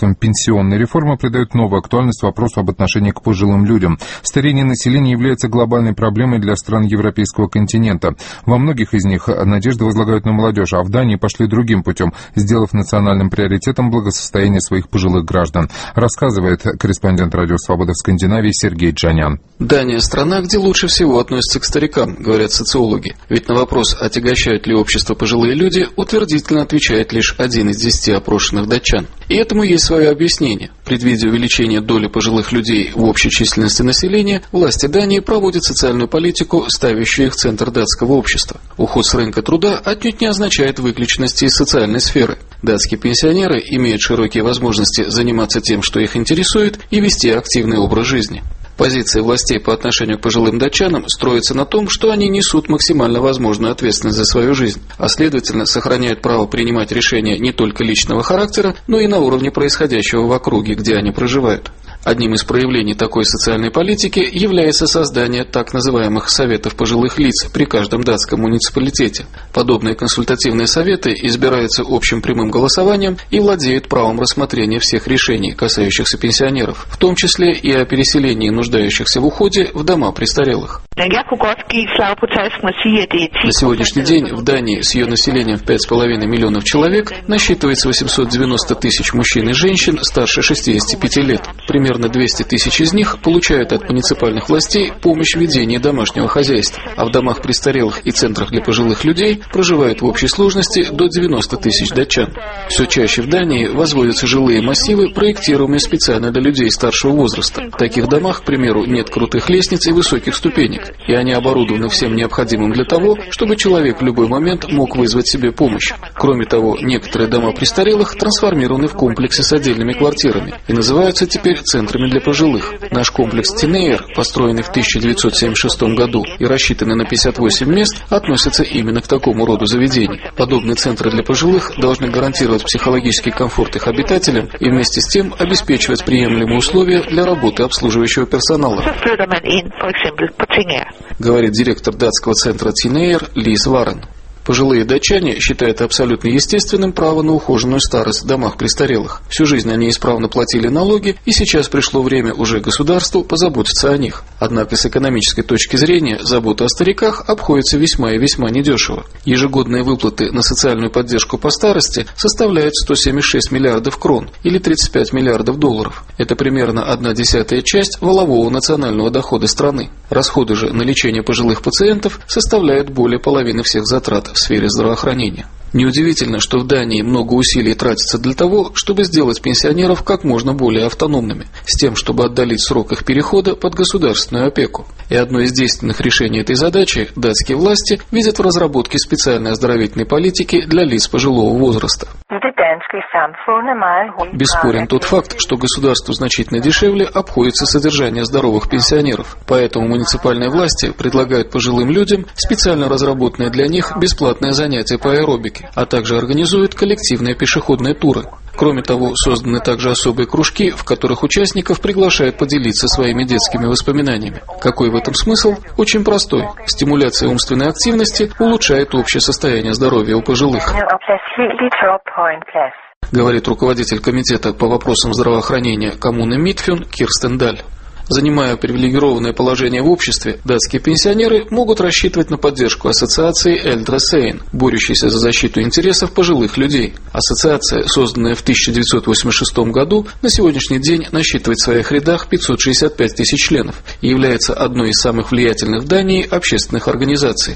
посредством пенсионной реформы придает новую актуальность вопросу об отношении к пожилым людям. Старение населения является глобальной проблемой для стран европейского континента. Во многих из них надежды возлагают на молодежь, а в Дании пошли другим путем, сделав национальным приоритетом благосостояние своих пожилых граждан, рассказывает корреспондент Радио Свобода в Скандинавии Сергей Джанян. Дания – страна, где лучше всего относятся к старикам, говорят социологи. Ведь на вопрос, отягощают ли общество пожилые люди, утвердительно отвечает лишь 1 из 10 опрошенных датчан. И этому есть свое объяснение. Предвидя увеличение доли пожилых людей в общей численности населения, власти Дании проводят социальную политику, ставящую их в центр датского общества. Уход с рынка труда отнюдь не означает выключенности из социальной сферы. Датские пенсионеры имеют широкие возможности заниматься тем, что их интересует, и вести активный образ жизни. Позиция властей по отношению к пожилым датчанам строится на том, что они несут максимально возможную ответственность за свою жизнь, а следовательно сохраняют право принимать решения не только личного характера, но и на уровне происходящего в округе, где они проживают. Одним из проявлений такой социальной политики является создание так называемых советов пожилых лиц при каждом датском муниципалитете. Подобные консультативные советы избираются общим прямым голосованием и владеют правом рассмотрения всех решений, касающихся пенсионеров, в том числе и о переселении нуждающихся в уходе в дома престарелых. На сегодняшний день в Дании с ее населением в 5,5 миллионов человек насчитывается 890 тысяч мужчин и женщин старше 65 лет. Примерно 200 тысяч из них получают от муниципальных властей помощь в ведении домашнего хозяйства, а в домах престарелых и центрах для пожилых людей проживает в общей сложности до 90 тысяч датчан. Все чаще в Дании возводятся жилые массивы, проектируемые специально для людей старшего возраста. В таких домах, к примеру, нет крутых лестниц и высоких ступенек, и они оборудованы всем необходимым для того, чтобы человек в любой момент мог вызвать себе помощь. Кроме того, некоторые дома престарелых трансформированы в комплексы с отдельными квартирами и называются теперь центрами для пожилых. Наш комплекс Тинейр, построенный в 1976 году и рассчитанный на 58 мест, относится именно к такому роду заведений. Подобные центры для пожилых должны гарантировать психологический комфорт их обитателям и вместе с тем обеспечивать приемлемые условия для работы обслуживающего персонала, говорит директор датского центра Тинейр Лис Варен. Пожилые датчане считают абсолютно естественным право на ухоженную старость в домах престарелых. Всю жизнь они исправно платили налоги, и сейчас пришло время уже государству позаботиться о них. Однако с экономической точки зрения забота о стариках обходится весьма и весьма недешево. Ежегодные выплаты на социальную поддержку по старости составляют 176 миллиардов крон или 35 миллиардов долларов. Это примерно 1/10 часть валового национального дохода страны. Расходы же на лечение пожилых пациентов составляют более половины всех затрат в сфере здравоохранения. Неудивительно, что в Дании много усилий тратится для того, чтобы сделать пенсионеров как можно более автономными, с тем, чтобы отдалить срок их перехода под государственную опеку. И одно из действенных решений этой задачи датские власти видят в разработке специальной оздоровительной политики для лиц пожилого возраста. Бесспорен тот факт, что государству значительно дешевле обходится содержание здоровых пенсионеров. Поэтому муниципальные власти предлагают пожилым людям специально разработанные для них бесплатные занятия по аэробике, а также организуют коллективные пешеходные туры. Кроме того, созданы также особые кружки, в которых участников приглашают поделиться своими детскими воспоминаниями. Какой в этом смысл? Очень простой. Стимуляция умственной активности улучшает общее состояние здоровья у пожилых, говорит руководитель комитета по вопросам здравоохранения коммуны Мидтфюн Кирстен Даль. Занимая привилегированное положение в обществе, датские пенсионеры могут рассчитывать на поддержку ассоциации Эльдре Сейн, борющейся за защиту интересов пожилых людей. Ассоциация, созданная в 1986 году, на сегодняшний день насчитывает в своих рядах 565 тысяч членов и является одной из самых влиятельных в Дании общественных организаций.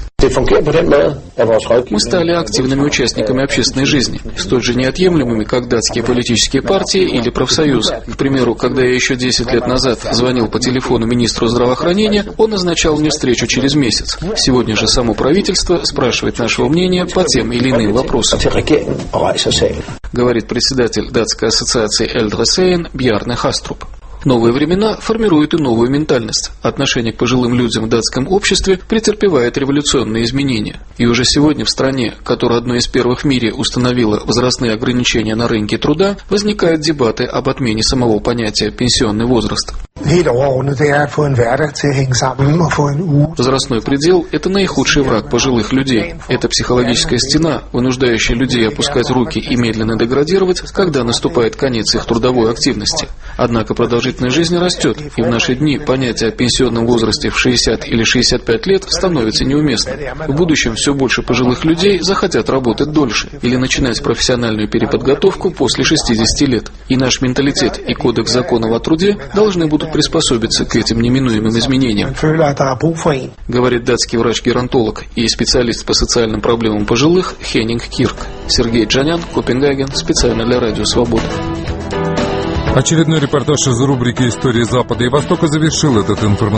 Мы стали активными участниками общественной жизни, столь же неотъемлемыми, как датские политические партии или профсоюзы. К примеру, когда я еще 10 лет назад звонил по телефону министру здравоохранения, он назначал мне встречу через месяц. Сегодня же само правительство спрашивает нашего мнения по тем или иным вопросам, говорит председатель датской ассоциации Эльдре Сейн Бjarne Hastrup. Новые времена формируют и новую ментальность. Отношение к пожилым людям в датском обществе претерпевает революционные изменения. И уже сегодня в стране, которая одной из первых в мире установила возрастные ограничения на рынке труда, возникают дебаты об отмене самого понятия «пенсионный возраст». Возрастной предел – это наихудший враг пожилых людей. Это психологическая стена, вынуждающая людей опускать руки и медленно деградировать, когда наступает конец их трудовой активности. Однако продолжительность жизни растет, и в наши дни понятие о пенсионном возрасте в 60 или 65 лет становится неуместным. В будущем все больше пожилых людей захотят работать дольше или начинать профессиональную переподготовку после 60 лет. И наш менталитет и кодекс законов о труде должны будут приспособиться к этим неминуемым изменениям, говорит датский врач-геронтолог и специалист по социальным проблемам пожилых Хеннинг Кирк. Сергей Джанян, Копенгаген, специально для Радио Свобода. Очередной репортаж из рубрики «Истории Запада и Востока» завершил этот информационный